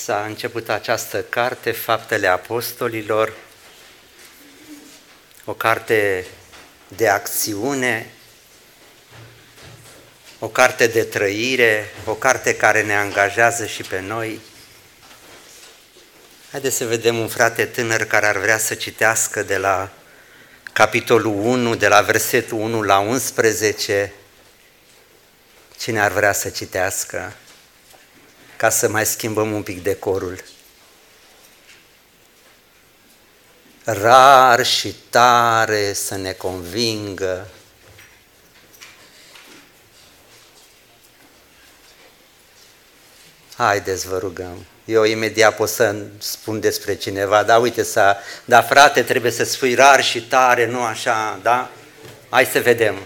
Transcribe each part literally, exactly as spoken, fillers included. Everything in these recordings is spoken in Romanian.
s-a început această carte, Faptele Apostolilor, o carte de acțiune, o carte de trăire, o carte care ne angajează și pe noi. Haideți să vedem un frate tânăr care ar vrea să citească de la capitolul unu, de la versetul unu la unsprezece. Cine ar vrea să citească? Ca să mai schimbăm un pic decorul. Rar și tare să ne convingă haideți, vă rugăm. Eu imediat pot să spun despre cineva, dar uite, să, da frate, trebuie să spui rar și tare, nu așa, da? Hai să vedem.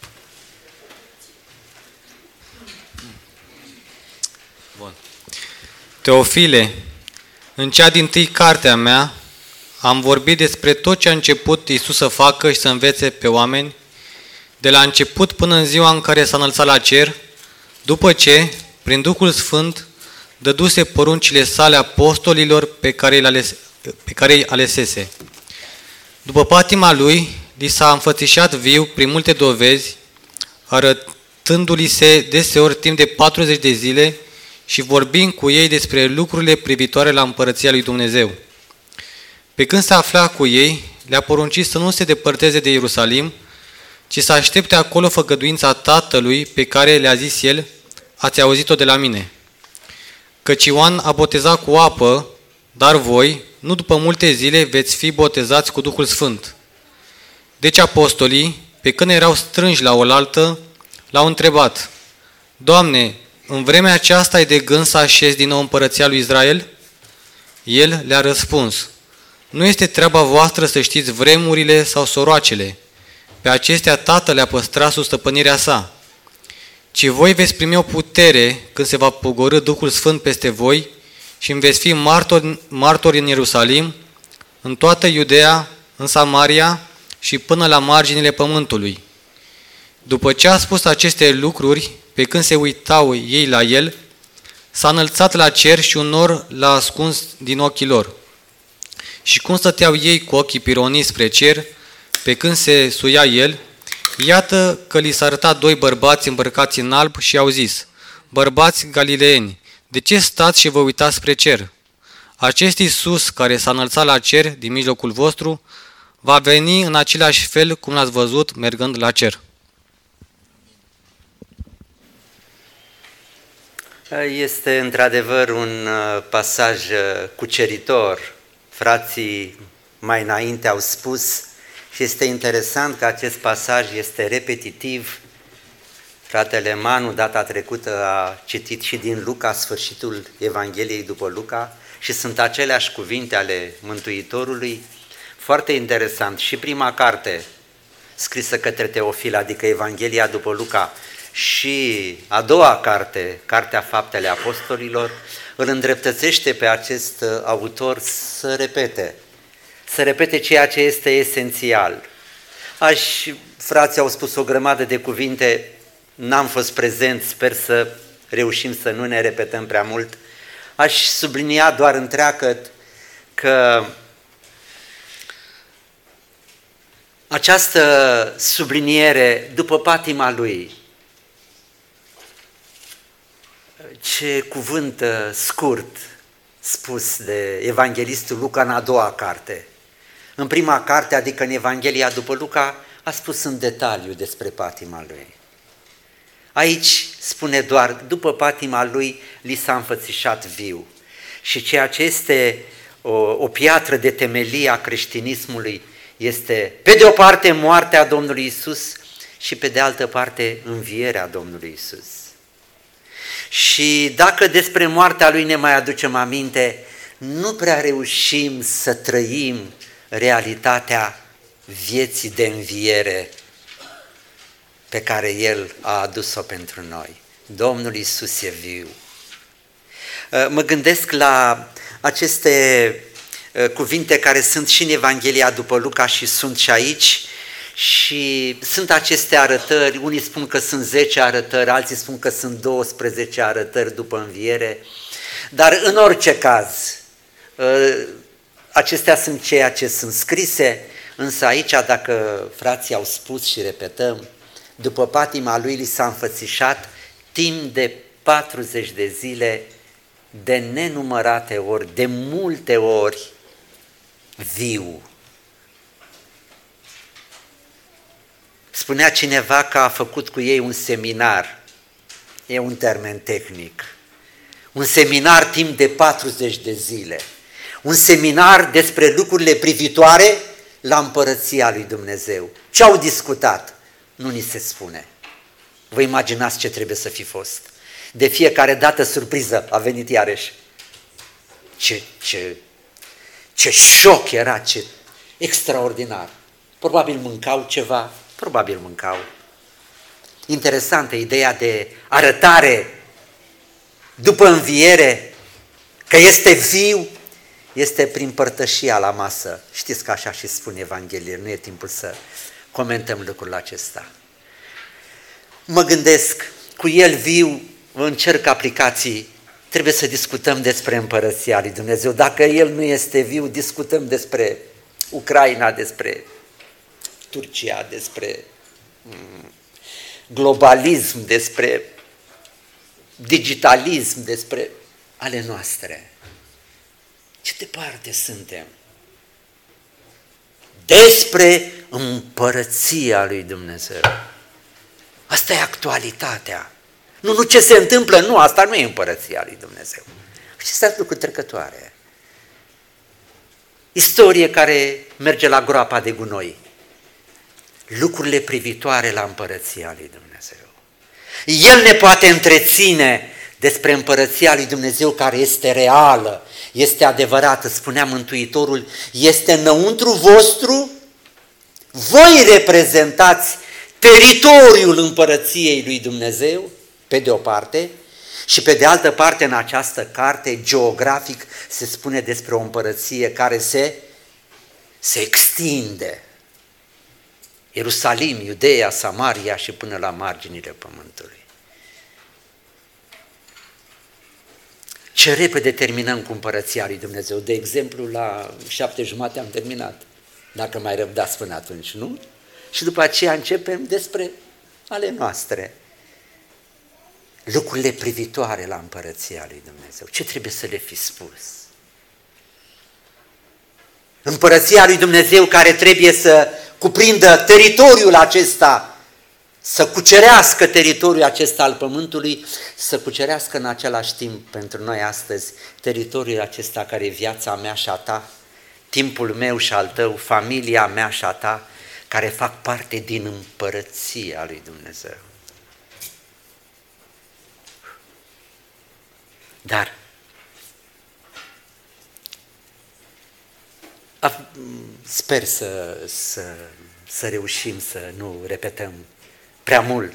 Bun. Teofile, în cea dintâi carte a mea, am vorbit despre tot ce a început Iisus să facă și să învețe pe oameni, de la început până în ziua în care s-a înălțat la cer, după ce, prin Duhul Sfânt, dăduse poruncile sale apostolilor pe care îi ales, pe care îi alesese. După patima lui, li s-a înfățișat viu prin multe dovezi, arătându-li se deseori timp de patruzeci de zile și vorbind cu ei despre lucrurile privitoare la împărăția lui Dumnezeu. Pe când se afla cu ei, le-a poruncit să nu se depărteze de Ierusalim, ci să aștepte acolo făgăduința Tatălui pe care le-a zis el, ați auzit-o de la mine. Căci Ioan a botezat cu apă, dar voi, nu după multe zile, veți fi botezați cu Duhul Sfânt. Deci apostolii, pe când erau strânși la oaltă, l-au întrebat, Doamne, în vremea aceasta ai de gând să așezi din nou împărăția lui Israel? El le-a răspuns, nu este treaba voastră să știți vremurile sau soroacele. Pe acestea Tatăl le-a păstrat sub stăpânirea sa. Ci voi veți primi o putere când se va pogorî Duhul Sfânt peste voi și îmi veți fi martori, martori în Ierusalim, în toată Iudeea, în Samaria și până la marginile pământului. După ce a spus aceste lucruri, pe când se uitau ei la el, s-a înălțat la cer și un nor l-a ascuns din ochii lor. Și cum stăteau ei cu ochii pironiți spre cer, pe când se suia el, iată că li s-a arătat doi bărbați îmbrăcați în alb și au zis, bărbați galileeni, de ce stați și vă uitați spre cer? Acest Iisus care s-a înălțat la cer din mijlocul vostru, va veni în același fel cum l-ați văzut mergând la cer. Este într-adevăr un pasaj cuceritor. Frații mai înainte au spus și este interesant că acest pasaj este repetitiv. Fratele Manu data trecută a citit și din Luca, sfârșitul Evangheliei după Luca, și sunt aceleași cuvinte ale Mântuitorului. Foarte interesant. Și prima carte scrisă către Teofil, adică Evanghelia după Luca, și a doua carte, Cartea Faptele Apostolilor, îl îndreptățește pe acest autor să repete, să repete ceea ce este esențial. Aș, frații au spus o grămadă de cuvinte, n-am fost prezent, sper să reușim să nu ne repetăm prea mult. Aș sublinia doar întreagăt că această subliniere după patima lui, ce cuvânt scurt spus de evanghelistul Luca în a doua carte. În prima carte, adică în Evanghelia după Luca, a spus în detaliu despre patima lui. Aici spune doar, după patima lui, li s-a înfățișat viu. Și ceea ce este o, o piatră de temelie a creștinismului este, pe de o parte, moartea Domnului Iisus și pe de altă parte, învierea Domnului Iisus. Și dacă despre moartea lui ne mai aducem aminte, nu prea reușim să trăim realitatea vieții de înviere pe care El a adus-o pentru noi. Domnul Iisus e viu. Mă gândesc la aceste cuvinte care sunt și în Evanghelia după Luca și sunt și aici, și sunt aceste arătări, unii spun că sunt zece arătări, alții spun că sunt douăsprezece arătări după înviere. Dar în orice caz, acestea sunt ceea ce sunt scrise, însă aici, dacă frații au spus și repetăm, după patima lui li s-a înfățișat timp de patruzeci de zile, de nenumărate ori, de multe ori, viu. Spunea cineva că a făcut cu ei un seminar, e un termen tehnic, un seminar timp de patruzeci de zile, un seminar despre lucrurile privitoare la împărăția lui Dumnezeu. Ce au discutat? Nu ni se spune. Vă imaginați ce trebuie să fi fost. De fiecare dată surpriză a venit iarăși. Ce, ce, ce șoc era, ce extraordinar. Probabil mâncau ceva, probabil mâncau. Interesantă ideea de arătare după înviere, că este viu, este prin părtășia la masă. Știți că așa și spune Evanghelie, nu e timpul să comentăm lucrul acesta. Mă gândesc, cu el viu, încerc aplicații, trebuie să discutăm despre împărăția lui Dumnezeu. Dacă el nu este viu, discutăm despre Ucraina, despre Turcia, despre globalism, despre digitalism, despre ale noastre. Ce departe suntem? Despre împărăția lui Dumnezeu. Asta e actualitatea. Nu, nu ce se întâmplă, nu, asta nu e împărăția lui Dumnezeu. Acestea sunt lucruri trecătoare. Istorie care merge la groapa de gunoi. Lucrurile privitoare la împărăția lui Dumnezeu. El ne poate întreține despre împărăția lui Dumnezeu care este reală, este adevărată, spunea Mântuitorul, este înăuntru vostru, voi reprezentați teritoriul împărăției lui Dumnezeu, pe de o parte, și pe de altă parte în această carte geografic se spune despre o împărăție care se, se extinde. Ierusalim, Iudeea, Samaria și până la marginile pământului. Ce repede terminăm cu împărăția lui Dumnezeu. De exemplu, la șapte jumate am terminat, dacă mai răbdați până atunci, nu? Și după aceea începem despre ale noastre. Lucrurile privitoare la împărăția lui Dumnezeu. Ce trebuie să le fi spus? Împărăția lui Dumnezeu care trebuie să cuprindă teritoriul acesta, să cucerească teritoriul acesta al pământului, să cucerească în același timp pentru noi astăzi teritoriul acesta care e viața mea și a ta, timpul meu și al tău, familia mea și a ta, care fac parte din împărăția lui Dumnezeu. Dar sper să, să, să reușim să nu repetăm prea mult.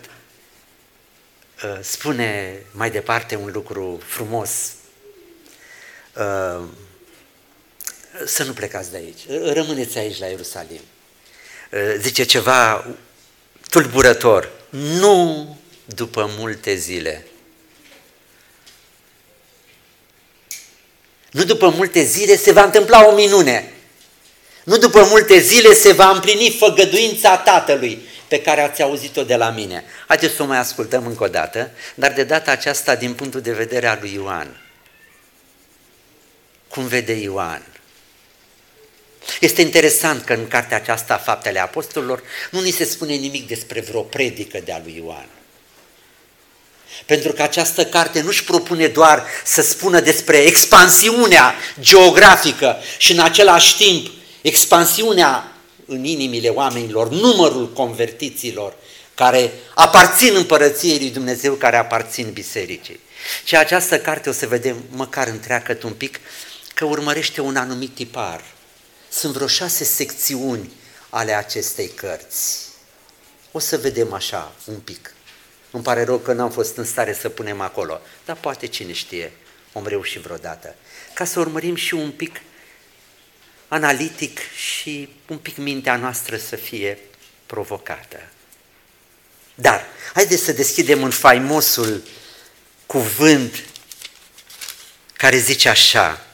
Spune mai departe un lucru frumos. Să nu plecați de aici, rămâneți aici la Ierusalim. Zice ceva tulburător. Nu după multe zile. Nu după multe zile se va întâmpla o minune. Nu după multe zile se va împlini făgăduința Tatălui pe care ați auzit-o de la mine. Haideți să o mai ascultăm încă o dată, dar de data aceasta din punctul de vedere al lui Ioan. Cum vede Ioan? Este interesant că în cartea aceasta, Faptele Apostolilor, nu ni se spune nimic despre vreo predică de-a lui Ioan. Pentru că această carte nu-și propune doar să spună despre expansiunea geografică și în același timp expansiunea în inimile oamenilor, numărul convertiților care aparțin împărăției lui Dumnezeu, care aparțin bisericii. Și această carte, o să vedem măcar întreagă un pic, că urmărește un anumit tipar. Sunt vreo șase secțiuni ale acestei cărți. O să vedem așa un pic. Îmi pare rău că n-am fost în stare să punem acolo, dar poate cine știe, vom reuși vreodată. Ca să urmărim și un pic analitic și un pic mintea noastră să fie provocată. Dar, haideți să deschidem în faimosul cuvânt care zice așa,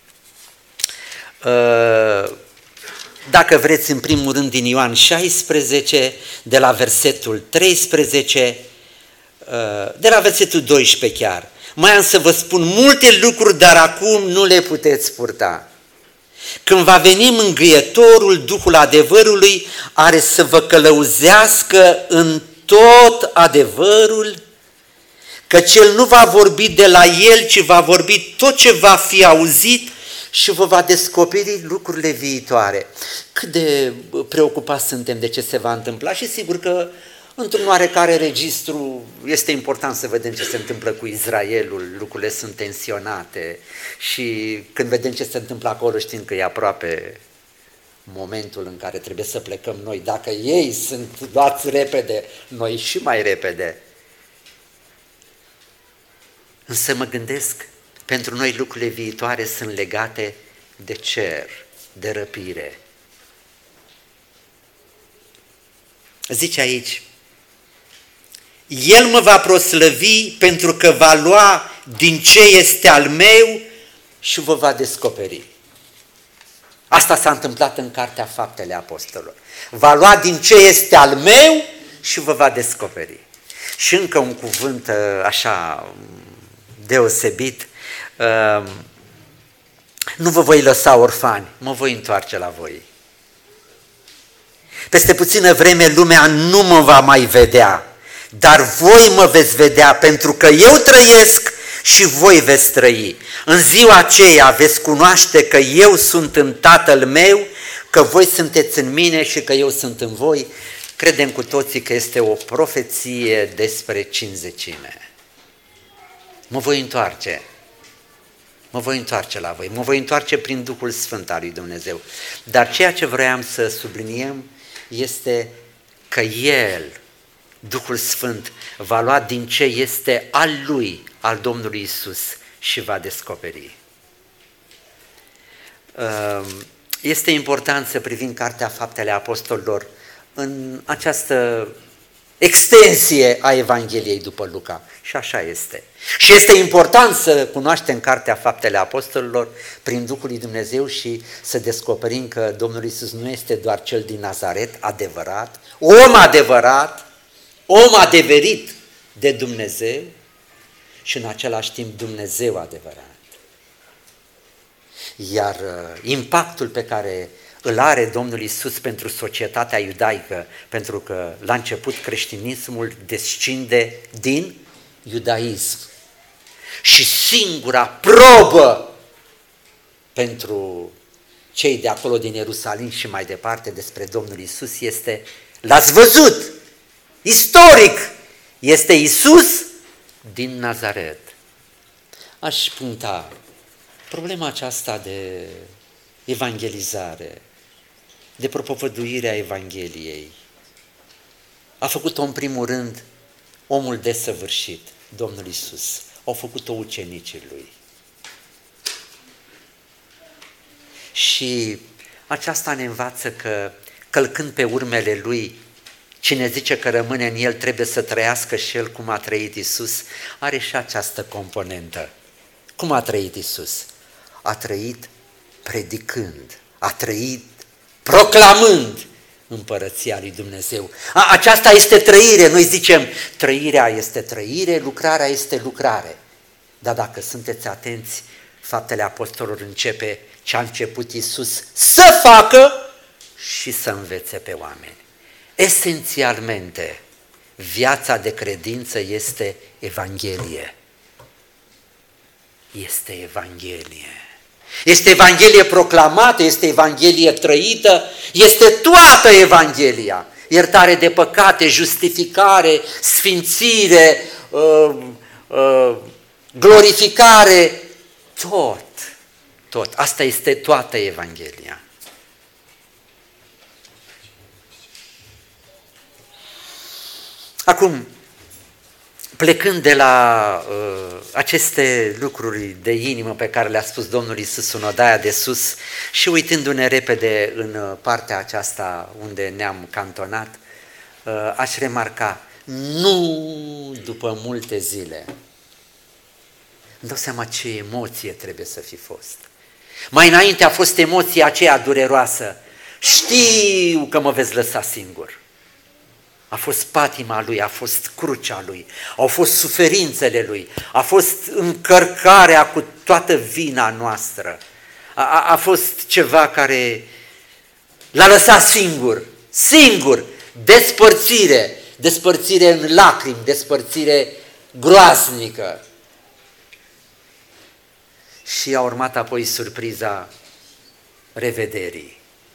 dacă vreți, în primul rând din Ioan șaisprezece, de la versetul treisprezece, de la versetul doisprezece chiar. Mai am să vă spun multe lucruri, dar acum nu le puteți purta. Când va veni mângâietorul, Duhul adevărului, are să vă călăuzească în tot adevărul, căci El nu va vorbi de la El, ci va vorbi tot ce va fi auzit și vă va descoperi lucrurile viitoare. Cât de preocupați suntem de ce se va întâmpla și sigur că într-un oarecare registru este important să vedem ce se întâmplă cu Israelul, lucrurile sunt tensionate și când vedem ce se întâmplă acolo știm că e aproape momentul în care trebuie să plecăm noi. Dacă ei sunt luați repede, noi și mai repede. Însă mă gândesc, pentru noi lucrurile viitoare sunt legate de cer, de răpire. Zice aici, El mă va proslăvi pentru că va lua din ce este al meu și vă va descoperi. Asta s-a întâmplat în Cartea Faptele Apostolilor. Va lua din ce este al meu și vă va descoperi. Și încă un cuvânt așa deosebit, nu vă voi lăsa orfani, mă voi întoarce la voi. Peste puțină vreme lumea nu mă va mai vedea, dar voi mă veți vedea, pentru că eu trăiesc și voi veți trăi. În ziua aceea veți cunoaște că eu sunt în Tatăl meu, că voi sunteți în mine și că eu sunt în voi. Credem cu toții că este o profeție despre cincizecime. Mă voi întoarce. Mă voi întoarce la voi. Mă voi întoarce prin Duhul Sfânt al lui Dumnezeu. Dar ceea ce vroiam să subliniem este că El, Duhul Sfânt, va lua din ce este al Lui, al Domnului Isus și va descoperi. Este important să privim Cartea Faptele Apostolilor în această extensie a Evangheliei după Luca. Și așa este. Și este important să cunoaștem Cartea Faptele Apostolilor prin Duhul lui Dumnezeu și să descoperim că Domnul Iisus nu este doar Cel din Nazaret, adevărat, om adevărat, om adeverit de Dumnezeu și în același timp Dumnezeu adevărat. Iar impactul pe care îl are Domnul Iisus pentru societatea iudaică, pentru că la început creștinismul descinde din iudaism. Și singura probă pentru cei de acolo din Ierusalim și mai departe despre Domnul Iisus este, l-ați văzut, istoric, este Iisus din Nazaret. Aș puncta problema aceasta de evangelizare, de propovăduirea Evangheliei. A făcut-o în primul rând omul desăvârșit, Domnul Iisus. Au făcut-o ucenicii Lui. Și aceasta ne învață că, călcând pe urmele Lui, cine zice că rămâne în El trebuie să trăiască și El cum a trăit Iisus, are și această componentă. Cum a trăit Iisus? A trăit predicând, a trăit proclamând împărăția lui Dumnezeu. A, aceasta este trăire. Noi zicem, trăirea este trăire, lucrarea este lucrare. Dar dacă sunteți atenți, Faptele Apostolilor începe ce a început Iisus să facă și să învețe pe oameni. Esențialmente, viața de credință este Evanghelie. Este Evanghelie. Este Evanghelie proclamată, este Evanghelie trăită, este toată Evanghelia. Iertare de păcate, justificare, sfințire, uh, uh, glorificare, tot, tot. Asta este toată Evanghelia. Acum, plecând de la uh, aceste lucruri de inimă pe care le-a spus Domnul Iisus în odaia de sus și uitându-ne repede în partea aceasta unde ne-am cantonat, uh, aș remarca, nu după multe zile, îmi dau seama ce emoție trebuie să fi fost. Mai înainte a fost emoția aceea dureroasă. Știu că mă veți lăsa singur. A fost patima lui, a fost crucea lui, au fost suferințele lui, a fost încărcarea cu toată vina noastră. A, a, a fost ceva care l-a lăsat singur, singur, despărțire, despărțire în lacrimi, despărțire groaznică. Și a urmat apoi surpriza revederii,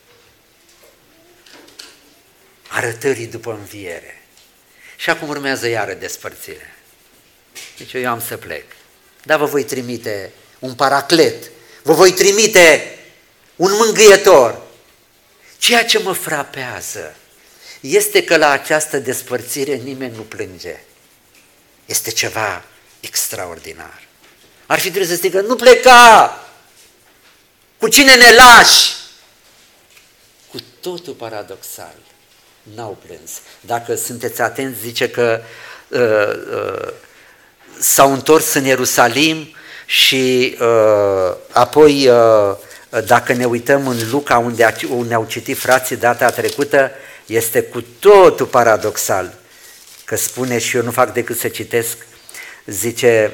arătării după înviere. Și acum urmează iară despărțire. Deci eu am să plec, dar vă voi trimite un paraclet, vă voi trimite un mângâietor. Ceea ce mă frapează este că la această despărțire nimeni nu plânge. Este ceva extraordinar. Ar fi trebuit să zică, nu pleca! Cu cine ne lași? Cu totul paradoxal. N-au plâns. Dacă sunteți atenți, zice că uh, uh, s-au întors în Ierusalim și uh, apoi, uh, dacă ne uităm în Luca, unde, unde au citit frații data trecută, este cu totul paradoxal. Că spune, și eu nu fac decât să citesc, zice,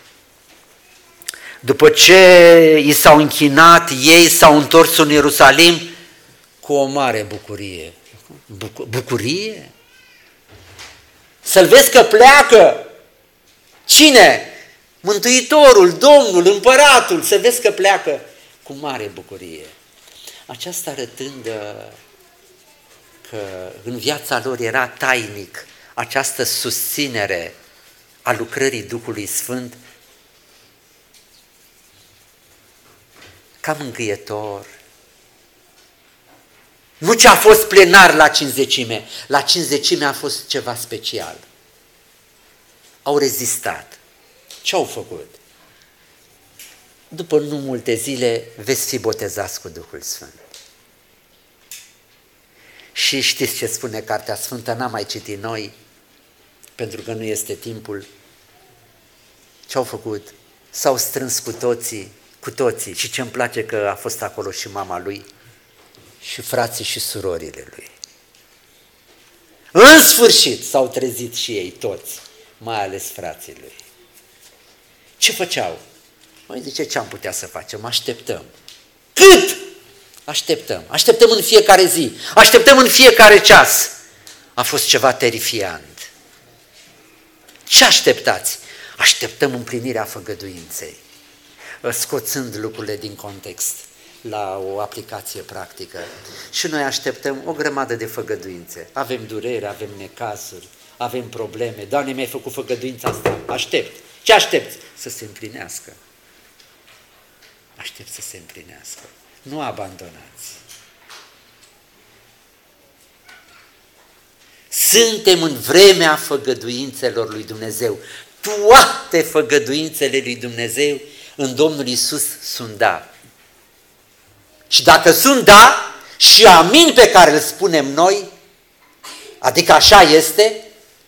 după ce i s-au închinat, ei s-au întors în Ierusalim cu o mare bucurie. Buc- bucurie? Să-l vezi că pleacă. Cine? Mântuitorul, Domnul, Împăratul, să vezi că pleacă cu mare bucurie. Aceasta arătând că în viața lor era tainic această susținere a lucrării Duhului Sfânt ca mângâietor. Nu ce a fost plenar la cinzecime, la cinzecime a fost ceva special. Au rezistat. Ce au făcut? După nu multe zile veți fi botezați cu Duhul Sfânt. Și știți ce spune Cartea Sfântă, n-am mai citit noi, pentru că nu este timpul. Ce au făcut? S-au strâns cu toții, cu toții. Și ce-mi place că a fost acolo și mama lui, și frații și surorile lui. În sfârșit s-au trezit și ei toți, mai ales frații lui. Ce făceau? Măi, zice, ce am putea să facem? Așteptăm. Cât? Așteptăm. Așteptăm în fiecare zi. Așteptăm în fiecare ceas. A fost ceva terifiant. Ce așteptați? Așteptăm împlinirea făgăduinței. Scoțând lucrurile din context la o aplicație practică. Și noi așteptăm o grămadă de făgăduințe. Avem durere, avem necazuri, avem probleme. Doamne, mi-ai făcut făgăduința asta. Aștept. Ce aștepți? Să se împlinească. Aștept să se împlinească. Nu abandonați. Suntem în vremea făgăduințelor lui Dumnezeu. Toate făgăduințele lui Dumnezeu în Domnul Iisus sunt da. Și dacă sunt da și amin pe care îl spunem noi, adică așa este,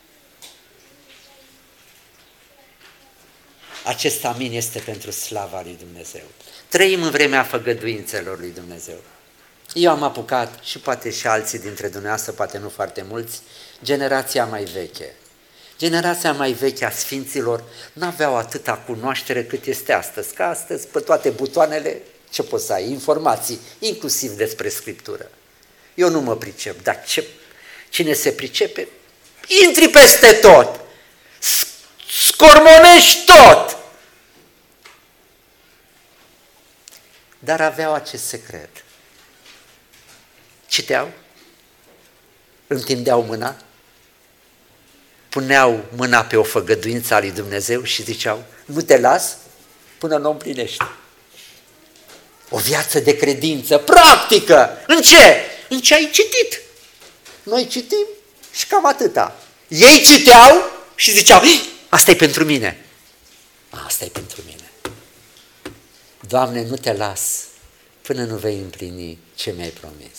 acest amin este pentru slava lui Dumnezeu. Trăim în vremea făgăduințelor lui Dumnezeu. Eu am apucat, și poate și alții dintre dumneavoastră, poate nu foarte mulți, generația mai veche. Generația mai veche a sfinților n-aveau atâta cunoaștere cât este astăzi, că astăzi pe toate butoanele, ce poți să ai? Informații, inclusiv despre Scriptură. Eu nu mă pricep, dar ce, cine se pricepe, intri peste tot, scormonești tot. Dar aveau acest secret. Citeau, întindeau mâna, puneau mâna pe o făgăduință a lui Dumnezeu și ziceau, nu te las până nu o împlinești. O viață de credință practică. În ce? În ce ai citit. Noi citim și cam atâta. Ei citeau și ziceau, asta e pentru mine. Asta e pentru mine. Doamne, nu te las până nu vei împlini ce mi-ai promis.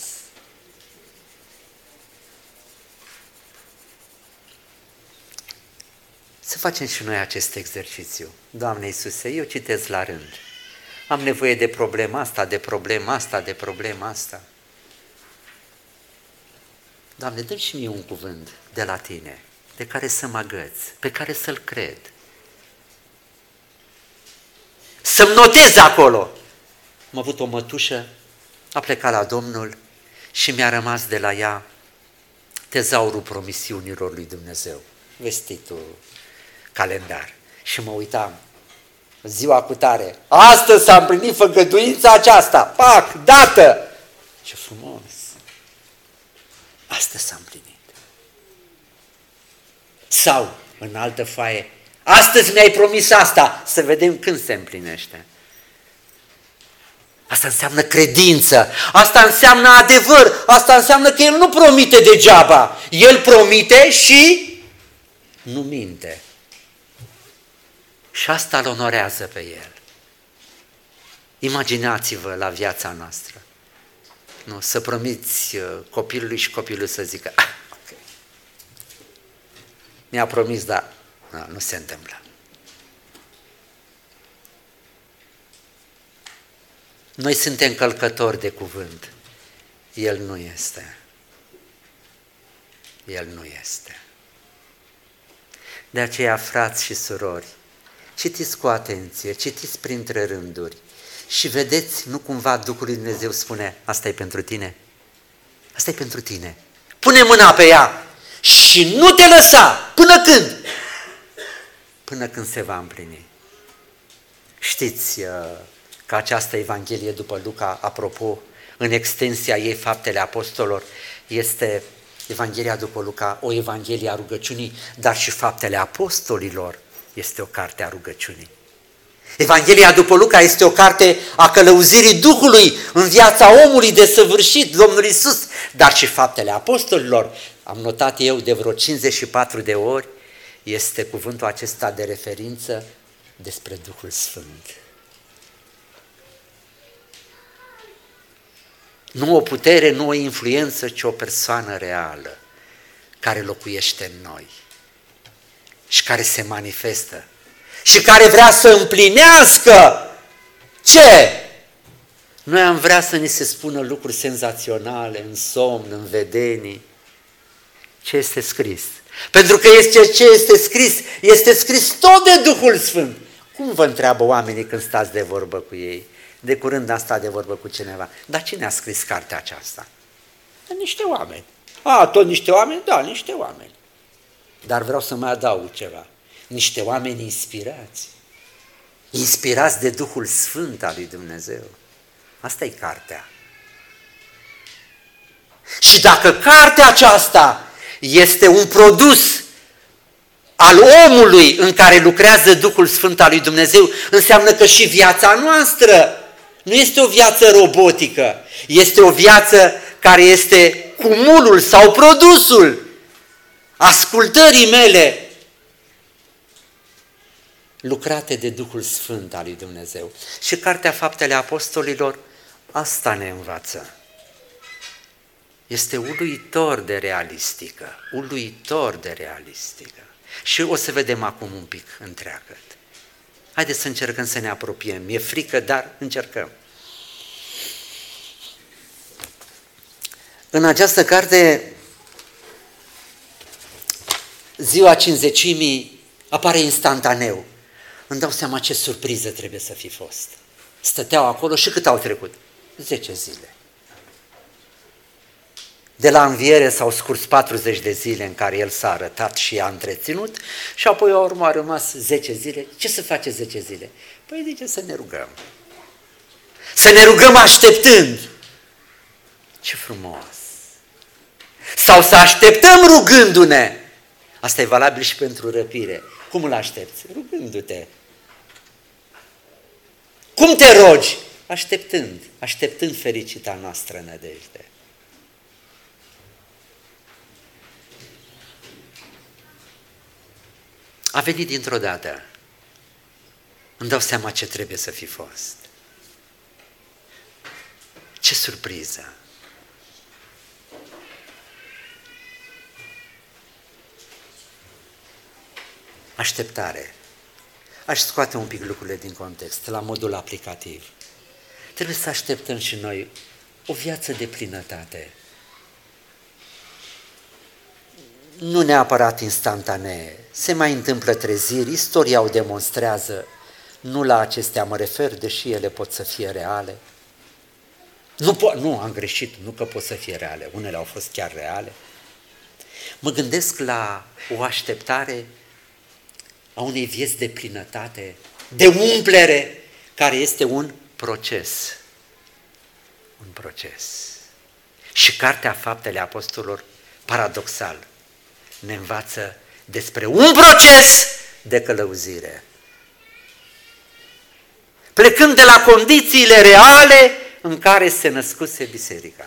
Să facem și noi acest exercițiu. Doamne Iisuse, eu citesc la rând. Am nevoie de problema asta, de problema asta, de problema asta. Doamne, dă-mi și mie un cuvânt de la Tine, de care să mă agăț, pe care să-l cred. Să-mi notez acolo. Am avut o mătușă, a plecat la Domnul și mi-a rămas de la ea tezaurul promisiunilor lui Dumnezeu, vestitul calendar. Și mă uitam, ziua cu tare, astăzi s-a împlinit făgăduința aceasta, pac, dată! Ce frumos! Astăzi s-a împlinit. Sau, în altă foaie, astăzi mi-ai promis asta, să vedem când se împlinește. Asta înseamnă credință, asta înseamnă adevăr, asta înseamnă că El nu promite degeaba. El promite și nu minte. Și asta îl onorează pe El. Imaginați-vă la viața noastră. Nu, să promiți copilului și copilul să zică, ah, ok, mi-a promis, dar nu, nu se întâmplă. Noi suntem călcători de cuvânt. El nu este. El nu este. De aceea, frați și surori, citiți cu atenție, citiți printre rânduri și vedeți, nu cumva Duhul lui Dumnezeu spune, asta e pentru tine, asta e pentru tine. Pune mâna pe ea și nu te lăsa. Până când? Până când se va împlini. Știți că această Evanghelie după Luca, apropo, în extensia ei, Faptele Apostolilor, este Evanghelia după Luca, o Evanghelie a rugăciunii, dar și Faptele Apostolilor este o carte a rugăciunii. Evanghelia după Luca este o carte a călăuzirii Duhului în viața omului desăvârșit, Domnul Iisus, dar și Faptele Apostolilor, am notat eu de vreo cincizeci și patru de ori, este cuvântul acesta de referință despre Duhul Sfânt. Nu o putere, nu o influență, ci o persoană reală care locuiește în noi și care se manifestă și care vrea să împlinească ce? Noi am vrea să ni se spună lucruri senzaționale în somn, în vedenii. Ce este scris? Pentru că este ce este scris, este scris tot de Duhul Sfânt. Cum vă întreabă oamenii când stați de vorbă cu ei? De curând am stat de vorbă cu cineva. Dar cine a scris cartea aceasta? Niște oameni. A, tot niște oameni? Da, niște oameni. Dar vreau să mai adaug ceva. Niște oameni inspirați. Inspirați de Duhul Sfânt al lui Dumnezeu. Asta e cartea. Și dacă cartea aceasta este un produs al omului în care lucrează Duhul Sfânt al lui Dumnezeu, înseamnă că și viața noastră nu este o viață robotică, este o viață care este cumulul sau produsul ascultării mele lucrate de Duhul Sfânt al lui Dumnezeu. Și Cartea Faptele Apostolilor asta ne învață. Este uluitor de realistică, uluitor de realistică. Și o să vedem acum un pic întreagă. Haideți să încercăm să ne apropiem. Mi-e frică, dar încercăm. În această carte, ziua Cincizecimii apare instantaneu. Îmi dau seama ce surpriză trebuie să fi fost. Stăteau acolo și cât au trecut? Zece zile. De la înviere s-au scurs patruzeci de zile în care el s-a arătat și a întreținut și apoi au urmă a rămas zece zile. Ce să face zece zile? Păi zice să ne rugăm. Să ne rugăm așteptând. Ce frumos! Sau să așteptăm rugându-ne. Asta e valabil și pentru răpire. Cum îl aștepți? Rugându-te. Cum te rogi? Așteptând, așteptând fericita noastră nădejde. A venit dintr-o dată. Îmi dau seama ce trebuie să fi fost. Ce surpriză! Așteptare. Aș scoate un pic lucrurile din context, la modul aplicativ. Trebuie să așteptăm și noi o viață de plinătate. Nu neapărat instantanee. Se mai întâmplă treziri, istoria o demonstrează. Nu la acestea mă refer, deși ele pot să fie reale. Nu, po- nu, am greșit, nu că pot să fie reale, unele au fost chiar reale. Mă gândesc la o așteptare a unei vieți de plinătate, de umplere, care este un proces. Un proces. Și Cartea Faptele Apostolilor, paradoxal, ne învață despre un proces de călăuzire. Plecând de la condițiile reale în care se născuse biserica.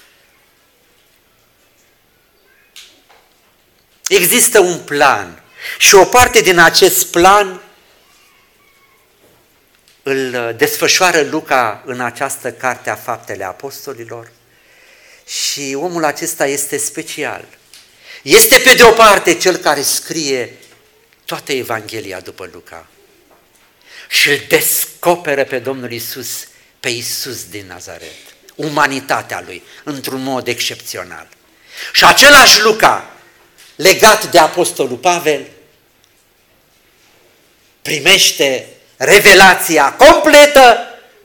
Există un plan și o parte din acest plan îl desfășoară Luca în această carte a Faptele Apostolilor și omul acesta este special. Este pe de o parte cel care scrie toată Evanghelia după Luca și îl descoperă pe Domnul Iisus, pe Iisus din Nazaret, umanitatea lui, într-un mod excepțional. Și același Luca, legat de Apostolul Pavel, primește revelația completă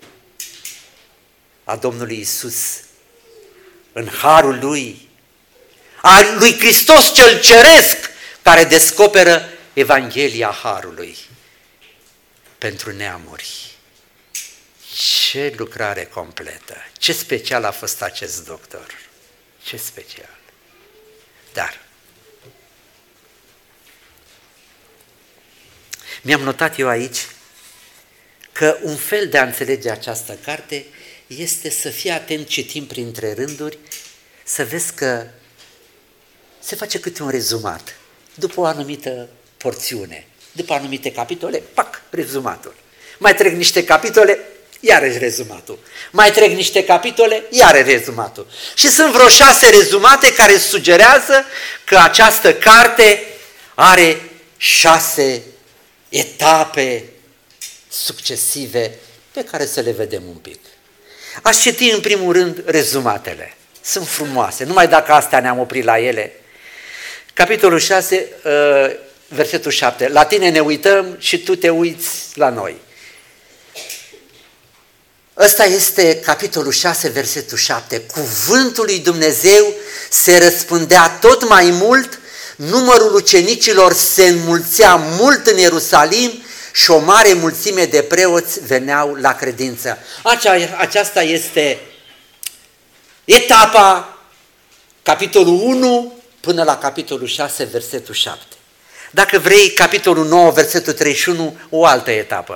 a Domnului Iisus în harul lui, a lui Hristos cel ceresc, care descoperă Evanghelia harului pentru neamuri. Ce lucrare completă! Ce special a fost acest doctor! Ce special! Dar mi-am notat eu aici că un fel de a înțelege această carte este să fii atent citim printre rânduri, să vezi că se face câte un rezumat, după o anumită porțiune, după anumite capitole, pac, rezumatul. Mai trec niște capitole, iarăși rezumatul. Mai trec niște capitole, iarăși rezumatul. Și sunt vreo șase rezumate care sugerează că această carte are șase etape succesive pe care să le vedem un pic. Aș citi în primul rând rezumatele. Sunt frumoase, numai dacă astea ne-am oprit la ele. Capitolul șase, versetul șapte. La tine ne uităm și tu te uiți la noi. Ăsta este capitolul șase, versetul șapte. Cuvântul lui Dumnezeu se răspândea tot mai mult, numărul ucenicilor se înmulțea mult în Ierusalim și o mare mulțime de preoți veneau la credință. Aceasta este etapa, capitolul unu până la capitolul șase, versetul șapte. Dacă vrei, capitolul nouă, versetul treizeci și unu, o altă etapă.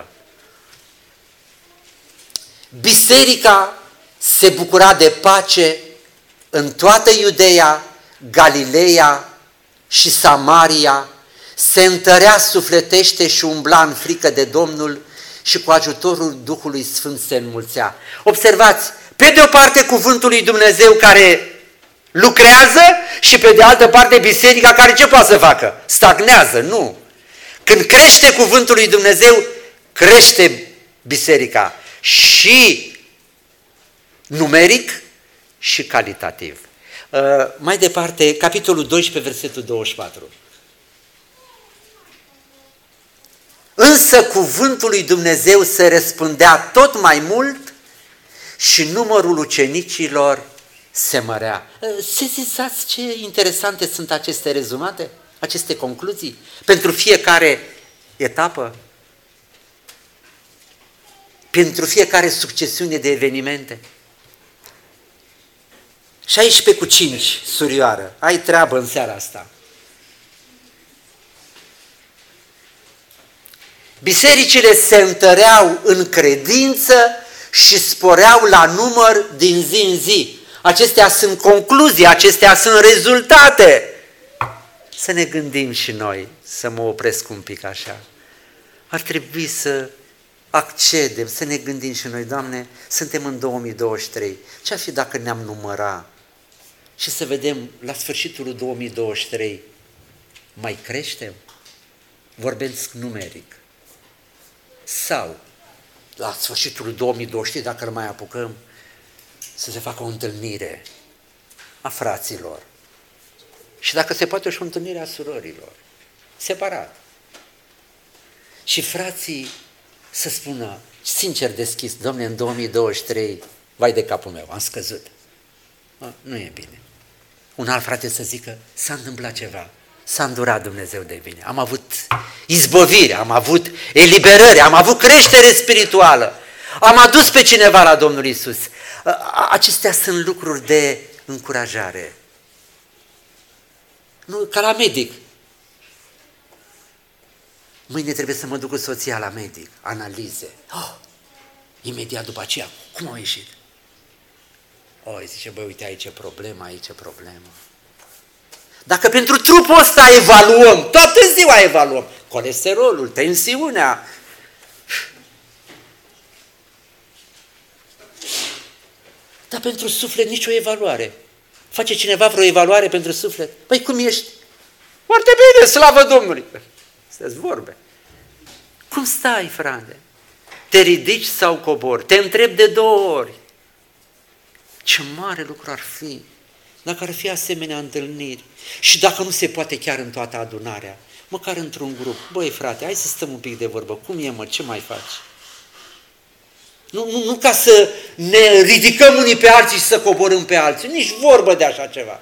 Biserica se bucura de pace în toată Iudeea, Galileea și Samaria, se întărea sufletește și umbla în frică de Domnul și cu ajutorul Duhului Sfânt se înmulțea. Observați, pe de o parte cuvântul lui Dumnezeu care lucrează și pe de altă parte biserica care ce poate să facă? Stagnează, nu. Când crește cuvântul lui Dumnezeu, crește biserica și numeric și calitativ. Uh, mai departe, capitolul doisprezece, versetul douăzeci și patru. Însă cuvântul lui Dumnezeu se răspândea tot mai mult și numărul ucenicilor se mărea. Sezizați ce interesante sunt aceste rezumate, aceste concluzii, pentru fiecare etapă, pentru fiecare succesiune de evenimente. șaisprezece cu cinci, surioară, ai treabă în seara asta. Bisericile se întăreau în credință și sporeau la număr din zi în zi. Acestea sunt concluzii, acestea sunt rezultate. Să ne gândim și noi, să mă opresc un pic așa. Ar trebui să accedem, să ne gândim și noi, Doamne, suntem în două mii douăzeci și trei. Ce-ar fi dacă ne-am număra și să vedem la sfârșitul două mii douăzeci și trei mai creștem? vorbesc numeric. Sau, la sfârșitul două mii douăzeci și trei, dacă îl mai apucăm, să se facă o întâlnire a fraților. Și dacă se poate și o întâlnire a surorilor, separat. Și frații să spună, sincer deschis, Dom'le, în două mii douăzeci și trei, vai de capul meu, am scăzut. A, nu e bine. Un alt frate să zică, s-a întâmplat ceva, s-a îndurat Dumnezeu de bine, am avut izbăvire, am avut eliberare, am avut creștere spirituală, am adus pe cineva la Domnul Iisus. Acestea sunt lucruri de încurajare. Nu, ca la medic. Mâine trebuie să mă duc cu soția la medic, analize. Oh, imediat după aceea, cum au ieșit? O, zice, băi, uite, aici e problemă, aici e problemă. Dacă pentru trupul ăsta evaluăm, toată ziua evaluăm, colesterolul, tensiunea, dar pentru suflet nicio evaluare. Face cineva vreo evaluare pentru suflet? Păi cum ești? Foarte bine, slavă Domnului! Astea-s vorbe. Cum stai, frate? Te ridici sau cobori? Te întreb de două ori. Ce mare lucru ar fi dacă ar fi asemenea întâlniri și dacă nu se poate chiar în toată adunarea, măcar într-un grup. Băi, frate, hai să stăm un pic de vorbă. Cum e, mă? Ce mai faci? Nu, nu, nu ca să ne ridicăm unii pe alții și să coborâm pe alții. Nici vorbă de așa ceva.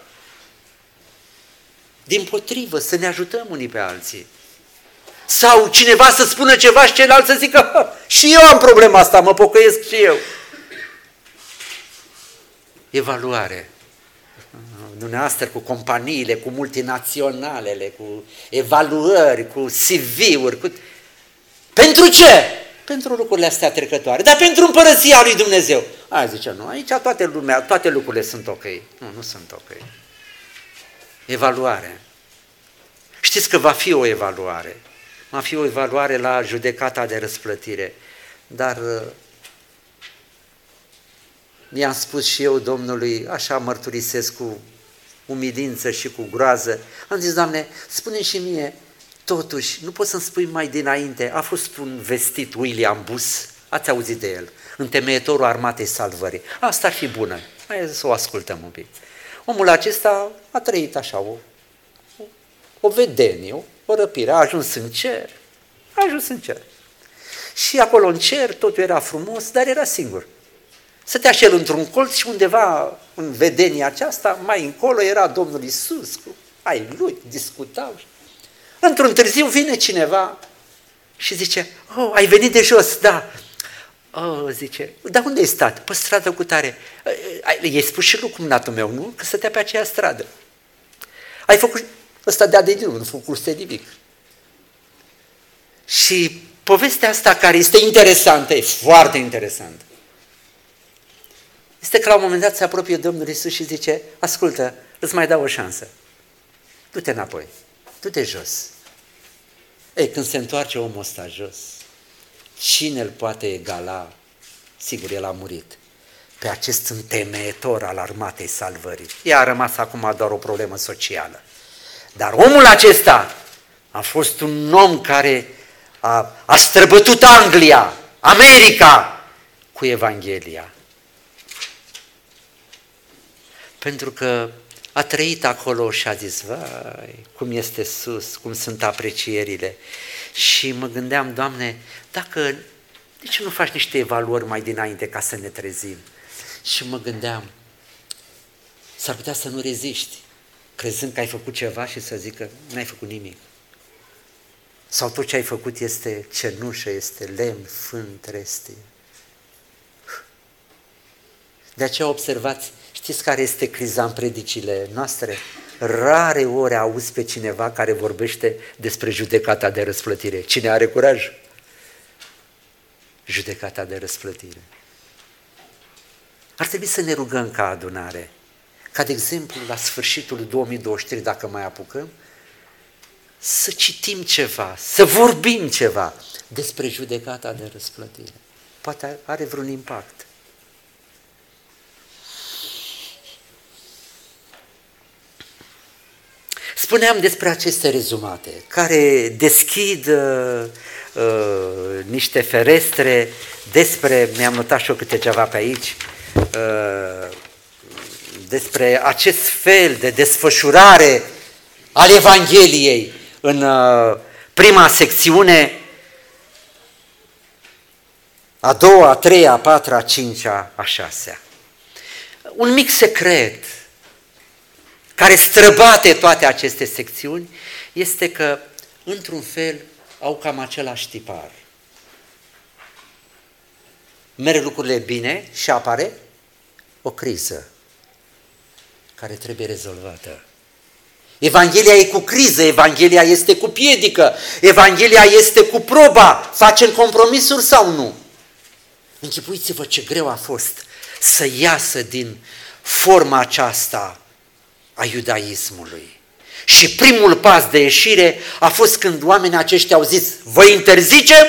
Dimpotrivă, să ne ajutăm unii pe alții. Sau cineva să spună ceva și celălalt să zică, și eu am problema asta, mă pocăiesc și eu. Evaluare. Dumneavoastră cu companiile, cu multinaționalele, cu evaluări, cu C V-uri. Cu... Pentru ce? Pentru lucrurile astea trecătoare, dar pentru împărăția lui Dumnezeu. Aia zice, nu, aici toate, lumea, toate lucrurile sunt ok. Nu, nu sunt ok. Evaluare. Știți că va fi o evaluare. Va fi o evaluare la judecata de răsplătire. Dar i-am spus și eu Domnului, așa mărturisesc cu umilință și cu groază. Am zis, Doamne, spune și mie, totuși, nu poți să-mi spui mai dinainte, a fost un vestit William Bus, ați auzit de el, întemeietorul Armatei Salvării. Asta ar fi bună, hai să o ascultăm un pic. Omul acesta a trăit așa o, o, o vedenie, o, o răpire, a ajuns în cer, a ajuns în cer. Și acolo în cer totul era frumos, dar era singur. Stătea și el într-un colț și undeva în vedenia aceasta, mai încolo era Domnul Iisus cu ai lui, discutau. Într-un târziu vine cineva și zice, oh, ai venit de jos, da. Oh, zice, dar unde ai stat? Pe stradă cu tare. I-ai spus și lui cumnatul meu, nu? Că stătea pe aceea stradă. Ai făcut, ăsta de-a de nu făcuse nimic. Și povestea asta care este interesantă, e foarte interesantă, este că la un moment dat se apropie Domnul Iisus și zice, ascultă, îți mai dau o șansă. Du-te înapoi, du-te jos. Ei, când se întoarce omul ăsta jos, cine îl poate egala? Sigur, el a murit. Pe acest întemeietor al Armatei Salvării. Ea a rămas acum doar o problemă socială. Dar omul acesta a fost un om care a, a străbătut Anglia, America, cu Evanghelia. Pentru că a trăit acolo și a zis, vai, cum este sus, cum sunt aprecierile. Și mă gândeam, Doamne, dacă, de ce nu faci niște evaluări mai dinainte ca să ne trezim? Și mă gândeam, s-ar putea să nu reziști, crezând că ai făcut ceva și să zică, n-ai făcut nimic. Sau tot ce ai făcut este cenușă, este lemn, fân, trestie. De aceea observați, știți care este criza în predicile noastre? Rare ori auzi pe cineva care vorbește despre judecata de răsplătire. Cine are curaj? Judecata de răsplătire. Ar trebui să ne rugăm ca adunare, ca de exemplu la sfârșitul două mii douăzeci și trei, dacă mai apucăm, să citim ceva, să vorbim ceva despre judecata de răsplătire. Poate are vreun impact. Spuneam despre aceste rezumate, care deschid uh, uh, niște ferestre despre, mi-am notat și eu câte ceva pe aici, uh, despre acest fel de desfășurare al Evangheliei în uh, prima secțiune, a doua, a treia, a patra, a cincea, a șasea. Un mic secret care străbate toate aceste secțiuni este că, într-un fel, au cam același tipar. Merg lucrurile bine și apare o criză care trebuie rezolvată. Evanghelia e cu criză, Evanghelia este cu piedică, Evanghelia este cu proba. Facem compromisuri sau nu? Închipuiți-vă ce greu a fost să iasă din forma aceasta a iudaismului. Și primul pas de ieșire a fost când oamenii aceștia au zis: vă interzicem?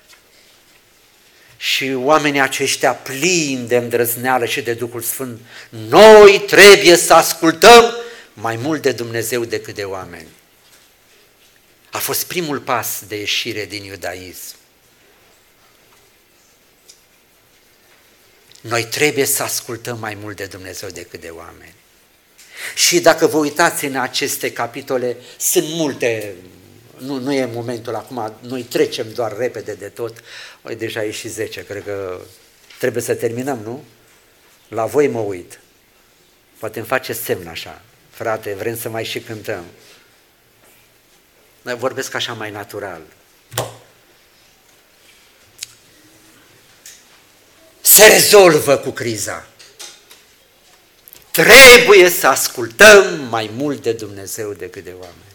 Și oamenii aceștia plini de îndrăzneală și de Duhul Sfânt: noi trebuie să ascultăm mai mult de Dumnezeu decât de oameni. A fost primul pas de ieșire din iudaism. Noi trebuie să ascultăm mai mult de Dumnezeu decât de oameni. Și dacă vă uitați în aceste capitole, sunt multe, nu, nu e momentul acum, noi trecem doar repede de tot. Oi, deja e și zece, cred că trebuie să terminăm, nu? La voi mă uit. Poate îmi faceți semn așa: frate, vrem să mai și cântăm. Noi vorbesc așa mai natural. Se rezolvă cu criza. Trebuie să ascultăm mai mult de Dumnezeu decât de oameni.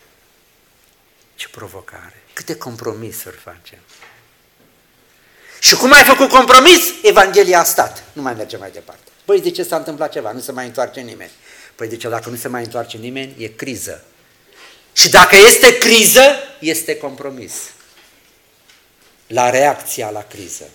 Ce provocare! Câte compromisuri facem! Și cum ai făcut compromis? Evanghelia a stat. Nu mai merge mai departe. Păi zice, s-a întâmplat ceva, nu se mai întoarce nimeni. Păi zice, dacă nu se mai întoarce nimeni, e criză. Și dacă este criză, este compromis. La reacția la criză.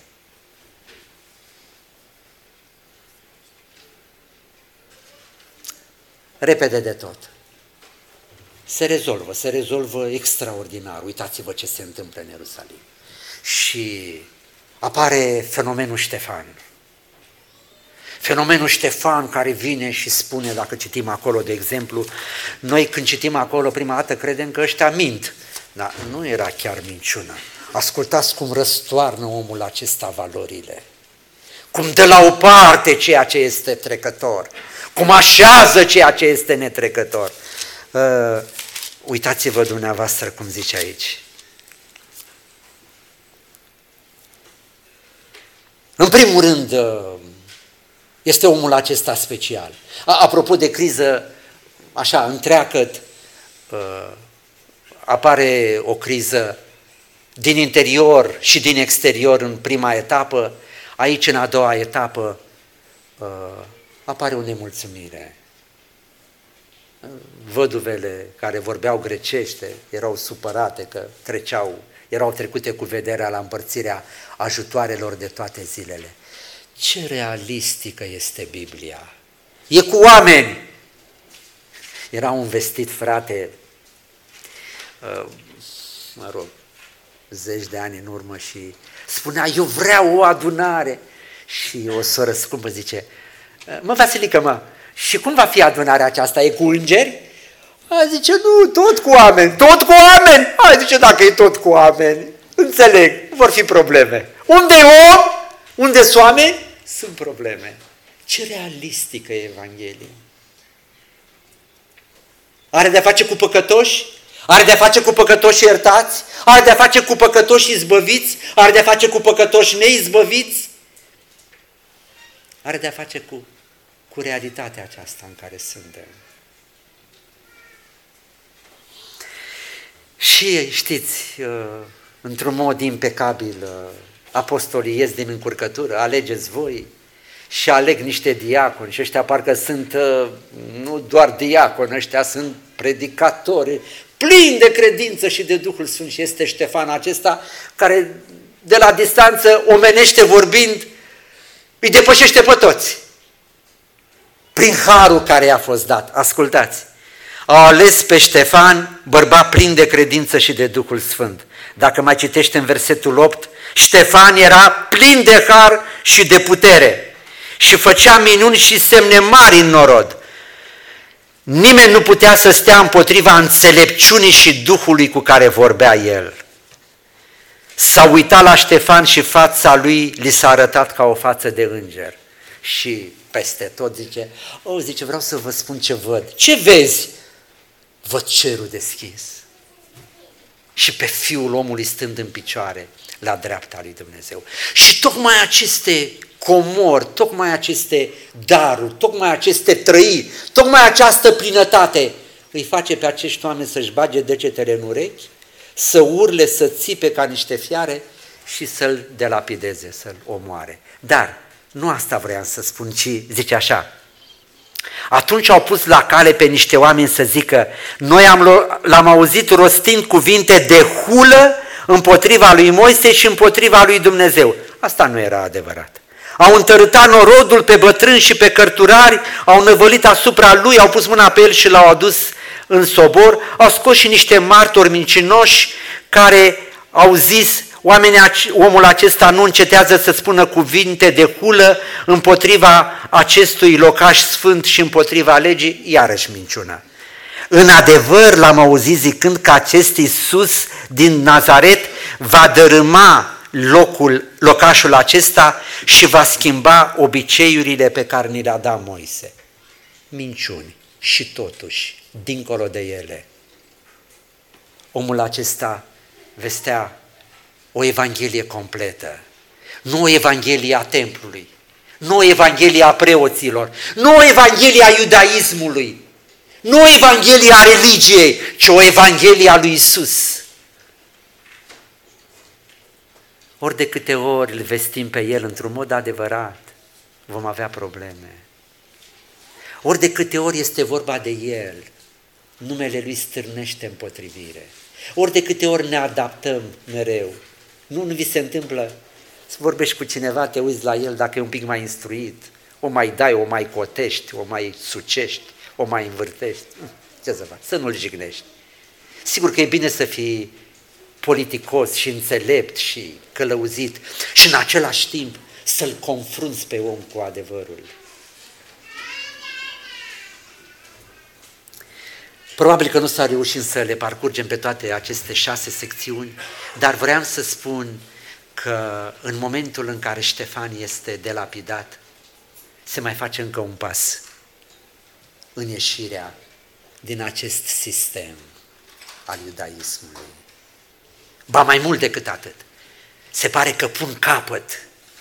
Repede de tot. Se rezolvă, se rezolvă extraordinar. Uitați-vă ce se întâmplă în Ierusalim. Și apare fenomenul Ștefan. Fenomenul Ștefan care vine și spune, dacă citim acolo, de exemplu, noi când citim acolo prima dată credem că ăștia mint. Dar nu era chiar minciună. Ascultați cum răstoarnă omul acesta valorile. Cum dă la o parte ceea ce este trecător. Cum așează ceea ce este netrecător. Uh, uitați-vă dumneavoastră cum zice aici. În primul rând, uh, este omul acesta special. A, apropo de criză, așa, întreagăt, uh, apare o criză din interior și din exterior în prima etapă. Aici, în a doua etapă, uh, apare o nemulțumire. Văduvele care vorbeau grecește erau supărate că treceau, erau trecute cu vederea la împărțirea ajutoarelor de toate zilele. Ce realistică este Biblia! E cu oameni! Era un vestit frate, mă rog, zeci de ani în urmă și spunea: eu vreau o adunare. Și o soră scumpă zice: mă, Vasilică, mă, și cum va fi adunarea aceasta? E cu îngeri? A, zice, nu, tot cu oameni, tot cu oameni. A, zice, dacă e tot cu oameni, înțeleg, vor fi probleme. Unde e om? Unde sunt oameni? Sunt probleme. Ce realistică e Evanghelia. Are de-a face cu păcătoși? Are de-a face cu păcătoși iertați? Are de-a face cu păcătoși izbăviți? Are de-a face cu păcătoși neizbăviți? Are de-a face cu, cu realitatea aceasta în care suntem. Și știți, într-un mod impecabil, apostolii ies din încurcătură, alegeți voi și aleg niște diaconi și ăștia parcă sunt nu doar diaconi, ăștia sunt predicatori, plini de credință și de Duhul Sfânt. Și este Ștefan acesta care de la distanță, omenește vorbind, îi depășește pe toți. Prin harul care i-a fost dat. Ascultați, au ales pe Ștefan, bărbat plin de credință și de Duhul Sfânt. Dacă mai citește în versetul opt, Ștefan era plin de har și de putere și făcea minuni și semne mari în norod. Nimeni nu putea să stea împotriva înțelepciunii și Duhului cu care vorbea el. S-a uitat la Ștefan și fața lui li s-a arătat ca o față de înger. Și peste tot zice, oh, zice, vreau să vă spun ce văd. Ce vezi? Văd cerul deschis. Și pe Fiul omului stând în picioare la dreapta lui Dumnezeu. Și tocmai aceste comori, tocmai aceste daruri, tocmai aceste trăiri, tocmai această plinătate îi face pe acești oameni să-și bage degetele în urechi, să urle, să țipe ca niște fiare și să-l delapideze, să-l omoare. Dar nu asta vreau să spun, ci zice așa, atunci au pus la cale pe niște oameni să zică, noi am, l-am auzit rostind cuvinte de hulă împotriva lui Moise și împotriva lui Dumnezeu. Asta nu era adevărat. Au întărâtat norodul pe bătrâni și pe cărturari, au năvălit asupra lui, au pus mâna pe el și l-au adus în sobor, au scos și niște martori mincinoși care au zis, oamenii, omul acesta nu încetează să spună cuvinte de hulă împotriva acestui locaș sfânt și împotriva legii, iarăși minciună. În adevăr l-am auzit zicând că acest Iisus din Nazaret va dărâma locul, locașul acesta și va schimba obiceiurile pe care ni le-a dat Moise. Minciuni și totuși, dincolo de ele, omul acesta vestea o evanghelie completă, nu o evanghelie a templului, nu o evanghelie a preoților, nu o evanghelie a iudaismului, nu o evanghelie a religiei, ci o evanghelie a lui Iisus. Ori de câte ori îl vestim pe El într-un mod adevărat, vom avea probleme. Ori de câte ori este vorba de El, numele Lui stârnește împotrivire. Ori de câte ori ne adaptăm mereu. Nu, nu vi se întâmplă să vorbești cu cineva, te uiți la el, dacă e un pic mai instruit, o mai dai, o mai cotești, o mai sucești, o mai învârtești. Ce să faci? Să nu-l jignești. Sigur că e bine să fii politicos și înțelept și călăuzit și în același timp să-l confrunți pe om cu adevărul. Probabil că nu s-a reușit să le parcurgem pe toate aceste șase secțiuni, dar vreau să spun că în momentul în care Ștefan este delapidat, se mai face încă un pas în ieșirea din acest sistem al iudaismului. Ba mai mult decât atât, se pare că pun capăt,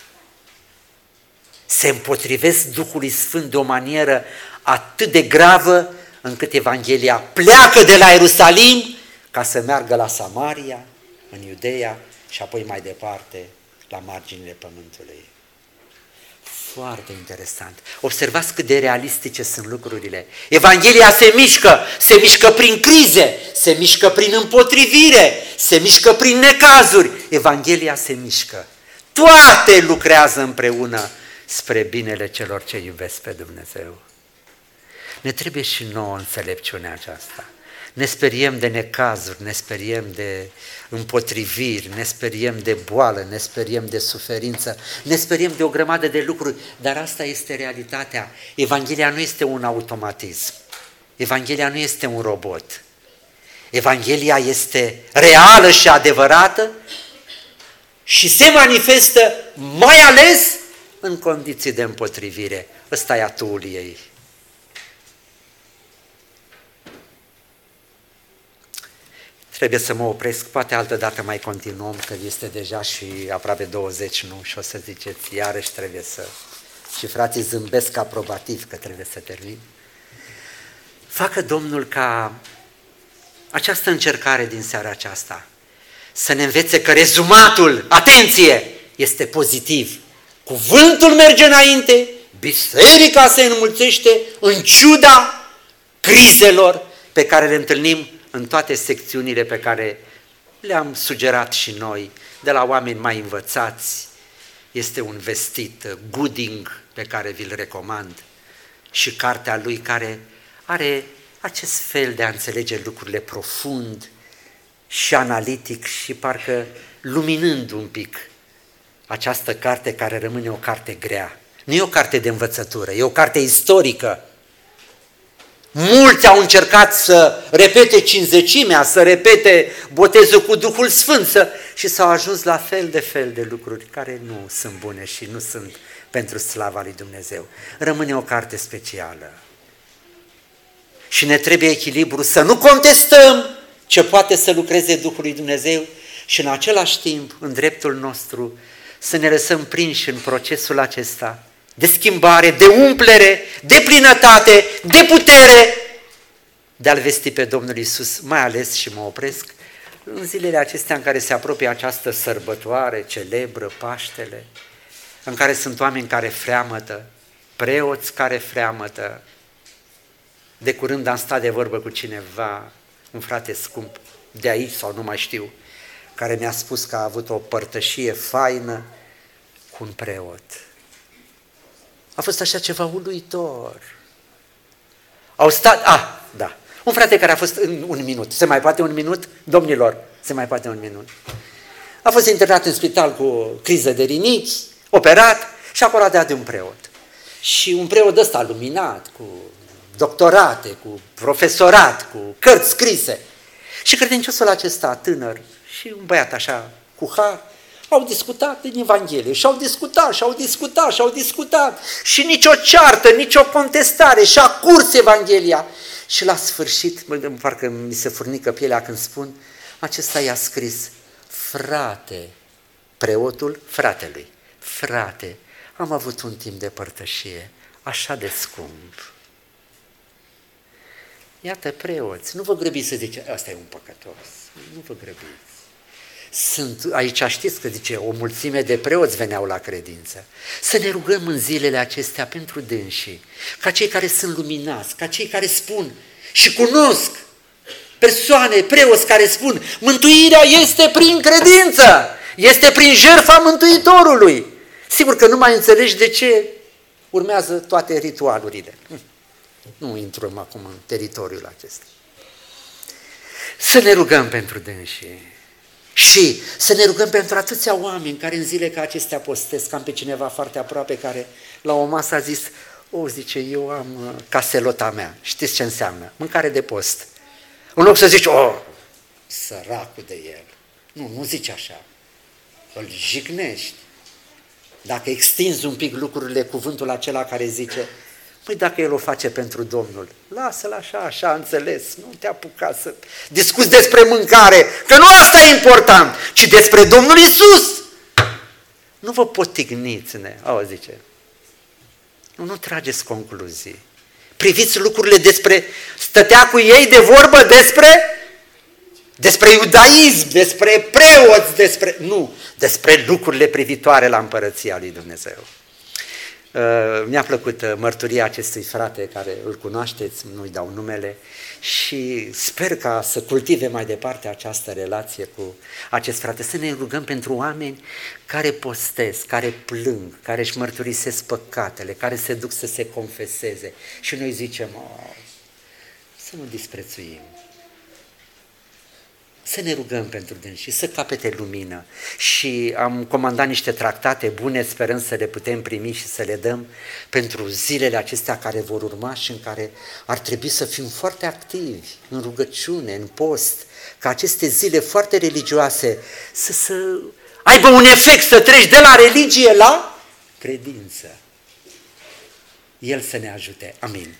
se împotrivesc Duhului Sfânt de o manieră atât de gravă, încât Evanghelia pleacă de la Ierusalim ca să meargă la Samaria, în Iudeea și apoi mai departe la marginile pământului. Foarte interesant. Observați cât de realistice sunt lucrurile. Evanghelia se mișcă, se mișcă prin crize, se mișcă prin împotrivire, se mișcă prin necazuri. Evanghelia se mișcă. Toate lucrează împreună spre binele celor ce iubesc pe Dumnezeu. Ne trebuie și nouă înțelepciunea aceasta. Ne speriem de necazuri, ne speriem de împotriviri, ne speriem de boală, ne speriem de suferință, ne speriem de o grămadă de lucruri, dar asta este realitatea. Evanghelia nu este un automatism. Evanghelia nu este un robot. Evanghelia este reală și adevărată și se manifestă mai ales în condiții de împotrivire. Ăsta e atul ei. Trebuie să mă opresc, poate altă dată mai continuăm, că este deja și aproape douăzeci, nu? Și o să ziceți, iarăși trebuie să... Și frații zâmbesc aprobativ că trebuie să termin. Facă Domnul ca această încercare din seara aceasta să ne învețe că rezumatul, atenție, este pozitiv. Cuvântul merge înainte, biserica se înmulțește în ciuda crizelor pe care le întâlnim în toate secțiunile pe care le-am sugerat și noi, de la oameni mai învățați. Este un vestit, Gooding, pe care vi-l recomand, și cartea lui care are acest fel de a înțelege lucrurile profund și analitic și parcă luminând un pic această carte care rămâne o carte grea. Nu e o carte de învățătură, e o carte istorică. Mulți au încercat să repete cinzecimea, să repete botezul cu Duhul Sfânt să... și s-au ajuns la fel de fel de lucruri care nu sunt bune și nu sunt pentru slava lui Dumnezeu. Rămâne o carte specială. Și ne trebuie echilibru să nu contestăm ce poate să lucreze Duhul lui Dumnezeu și în același timp, în dreptul nostru, să ne lăsăm prinși în procesul acesta de schimbare, de umplere, de plinătate, de putere, de a-L vesti pe Domnul Iisus, mai ales, și mă opresc, în zilele acestea în care se apropie această sărbătoare celebră, Paștele, în care sunt oameni care freamătă, preoți care freamătă. De curând am stat de vorbă cu cineva, un frate scump de aici sau nu mai știu, care mi-a spus că a avut o părtășie faină cu un preot. A fost așa ceva uluitor. Au stat, ah, da, un frate care a fost în un minut, se mai poate un minut? Domnilor, se mai poate un minut. A fost internat în spital cu criză de rinichi, operat și acolo a dat de un preot. Și un preot ăsta luminat, cu doctorate, cu profesorat, cu cărți scrise. Și credinciosul acesta tânăr și un băiat așa cu har, au discutat din Evanghelie și au discutat și au discutat și au discutat și nicio ceartă, nicio contestare și a curs Evanghelia. Și la sfârșit, parcă mi se furnică pielea când spun, acesta i-a scris, frate, preotul fratelui, frate, am avut un timp de părtășie așa de scump. Iată, preoți, nu vă grăbiți să zice, ăsta e un păcătos, nu vă grăbiți. Sunt, aici știți că zice, o mulțime de preoți veneau la credință. Să ne rugăm în zilele acestea pentru dânsii, ca cei care sunt luminați, ca cei care spun și cunosc persoane, preoți care spun, mântuirea este prin credință, este prin jertfa Mântuitorului. Sigur că nu mai înțelegi de ce urmează toate ritualurile. Nu intrăm acum în teritoriul acesta. Să ne rugăm pentru dânsii. Și să ne rugăm pentru atâția oameni care în zile ca acestea postesc. Am pe cineva foarte aproape care la o masă a zis, o, zice, eu am caselota mea. Știți ce înseamnă? Mâncare de post. În loc să zici, oh, săracul de el. Nu, nu zici așa. Îl jignești. Dacă extinzi un pic lucrurile, cuvântul acela care zice, păi dacă el o face pentru Domnul, lasă-l așa, așa, înțeles, nu te apuca să discuți despre mâncare, că nu asta e important, ci despre Domnul Iisus. Nu vă potigniți, ne, au zice. Nu, nu trageți concluzii. Priviți lucrurile despre, stătea cu ei de vorbă despre, despre iudaism, despre preoți, despre, nu, despre lucrurile privitoare la împărăția lui Dumnezeu. Uh, mi-a plăcut uh, mărturia acestui frate care îl cunoașteți, nu-i dau numele, și sper ca să cultive mai departe această relație cu acest frate, să ne rugăm pentru oameni care postesc, care plâng, care își mărturisesc păcatele, care se duc să se confeseze și noi zicem, oh, să nu disprețuim. Să ne rugăm pentru dânsi, să capete lumină. Și am comandat niște tractate bune, sperând să le putem primi și să le dăm pentru zilele acestea care vor urma și în care ar trebui să fim foarte activi, în rugăciune, în post, ca aceste zile foarte religioase să, să aibă un efect, să treci de la religie la credință. El să ne ajute. Amin.